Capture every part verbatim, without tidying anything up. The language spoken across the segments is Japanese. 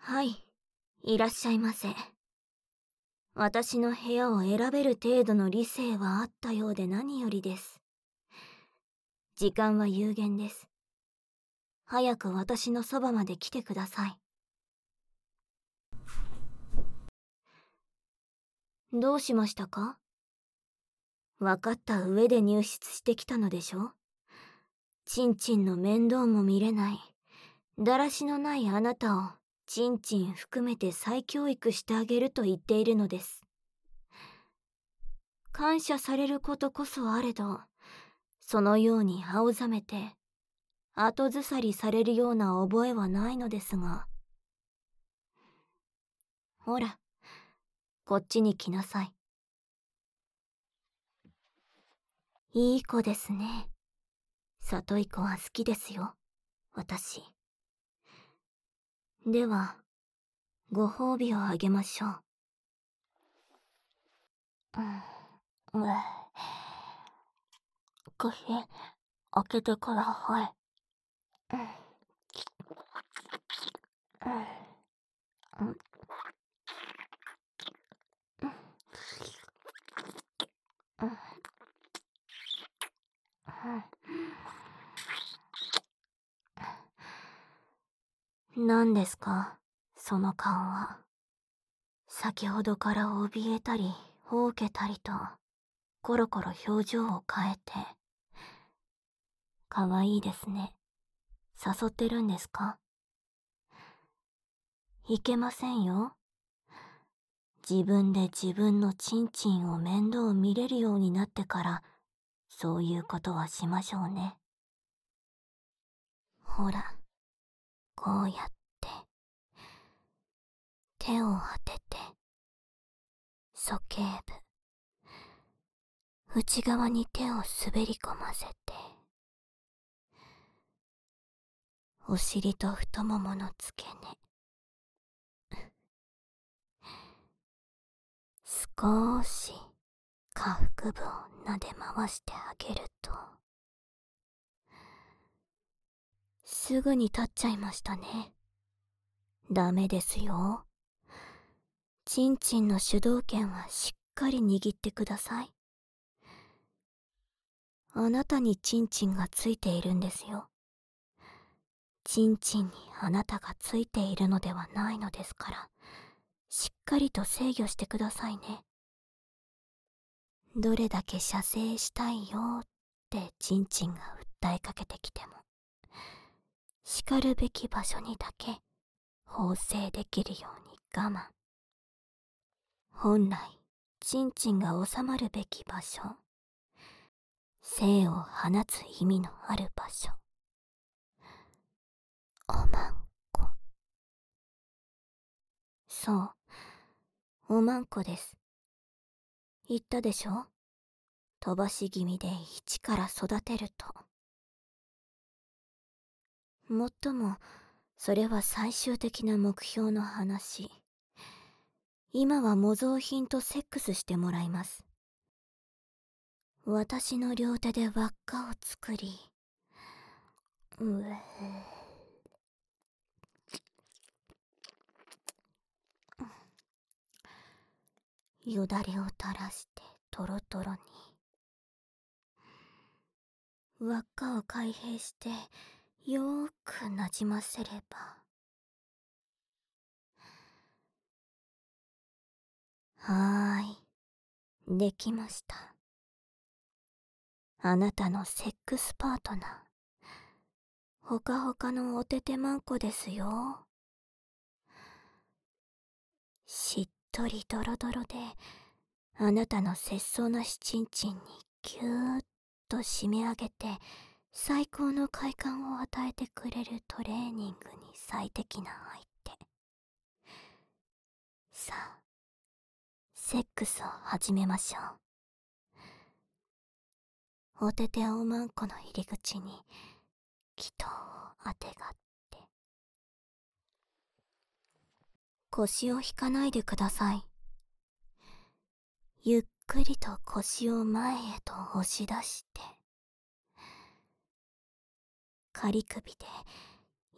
はい、いらっしゃいませ。私の部屋を選べる程度の理性はあったようで何よりです。時間は有限です。早く私のそばまで来てください。どうしましたか？分かった上で入室してきたのでしょ？ちんちんの面倒も見れない、だらしのないあなたをちんちん含めて再教育してあげると言っているのです。感謝されることこそあれど、そのように青ざめて後ずさりされるような覚えはないのですが。ほら、こっちに来なさい。いい子ですね。里い子は好きですよ、私。では、ご褒美をあげましょう。うん、う口開けてください。何ですか、その顔は。先ほどから怯えたり、ほうけたりと、コロコロ表情を変えて。かわいいですね。誘ってるんですか？いけませんよ。自分で自分のチンチンを面倒見れるようになってから、そういうことはしましょうね。ほら、こうやって、手を当てて、鼠径部、内側に手を滑り込ませて、お尻と太ももの付け根、少し下腹部を撫で回してあげると、すぐに立っちゃいましたね。ダメですよ。チンチンの主導権はしっかり握ってください。あなたにチンチンがついているんですよ。チンチンにあなたがついているのではないのですから、しっかりと制御してくださいね。どれだけ射精したいよってチンチンが訴えかけてきても、叱るべき場所にだけ縫製できるように我慢。本来、チンチンが収まるべき場所、精を放つ意味のある場所、おまんこ。そう、おまんこです。言ったでしょ？飛ばし気味で一から育てると。もっとも、それは最終的な目標の話。今は模造品とセックスしてもらいます。私の両手で輪っかを作り、うえよだれを垂らしてトロトロに。輪っかを開閉してよーくなじませれば。はーい、できました。あなたのセックスパートナー、ほかほかのおててまんこですよ。しっとりドロドロで、あなたの節操なしちんちんにぎゅーっと締め上げて、最高の快感を与えてくれるトレーニングに最適な相手。さあ、セックスを始めましょう。おてておまんこの入り口に気筒をあてがって。腰を引かないでください。ゆっくりと腰を前へと押し出して、仮首で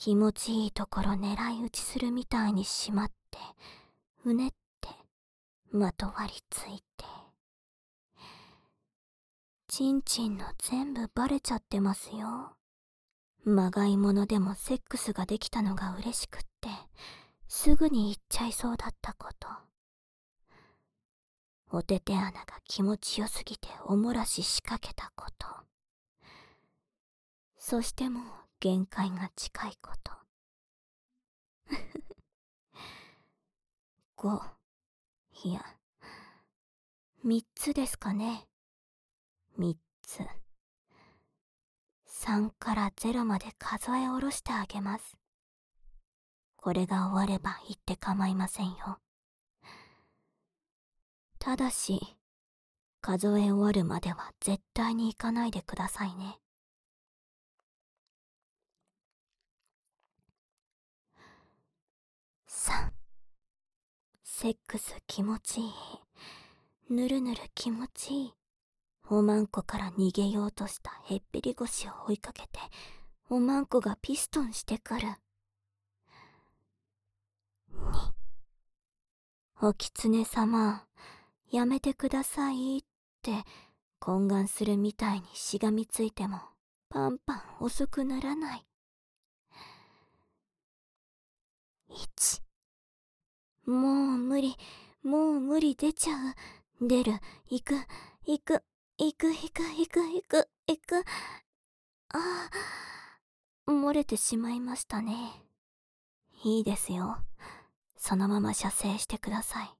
気持ちいいところ狙い撃ちするみたいにしまって、うねって、まとわりついて。ちんちんの全部バレちゃってますよ。まがいものでもセックスができたのが嬉しくって、すぐに言っちゃいそうだったこと。おてて穴が気持ちよすぎておもらし仕掛けたこと。そしてもう限界が近いこと。ご、いや、三つですかね。三つ。三からゼロまで数え下ろしてあげます。これが終われば言って構いませんよ。ただし、数え終わるまでは絶対に行かないでくださいね。三、セックス気持ちいい。ぬるぬる気持ちいい。おまんこから逃げようとしたへっぴり腰を追いかけて、おまんこがピストンしてくる。に、おきつね様、やめてくださいって懇願するみたいにしがみついてもパンパン遅くならない。いち、もう無理、もう無理出ちゃう。出る、行く、行く、行く、行く、行く、行く、行く。ああ、漏れてしまいましたね。いいですよ。そのまま射精してください。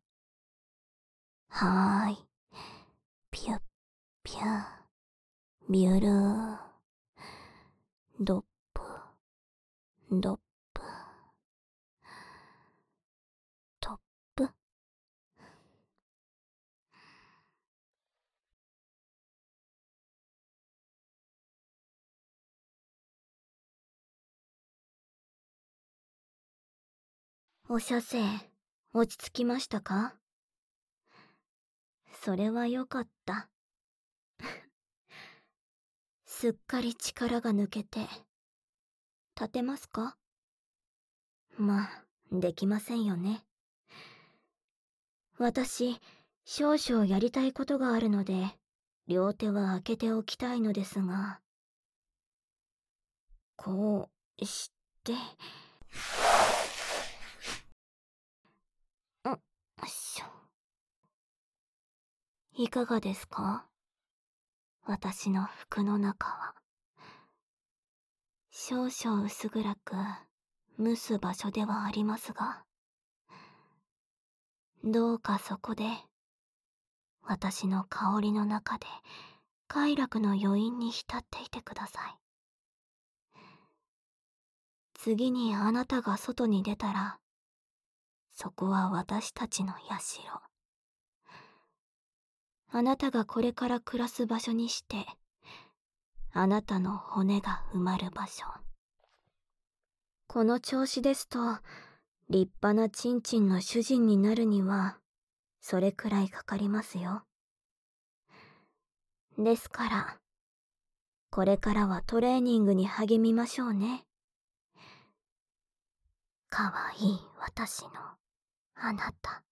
はーい。ピュッ、ピュー、ビュルー。ドップ、ドップ、トップ。お射精、落ち着きましたか？それはよかった。すっかり力が抜けて。立てますか？まあ、できませんよね。私、少々やりたいことがあるので、両手は開けておきたいのですが、こうして、よいしょ。いかがですか？私の服の中は。少々薄暗く、蒸す場所ではありますが、どうかそこで、私の香りの中で、快楽の余韻に浸っていてください。次にあなたが外に出たら、そこは私たちの社。あなたがこれから暮らす場所にして、あなたの骨が埋まる場所。この調子ですと、立派なチンチンの主人になるには、それくらいかかりますよ。ですから、これからはトレーニングに励みましょうね。かわいい私のあなた。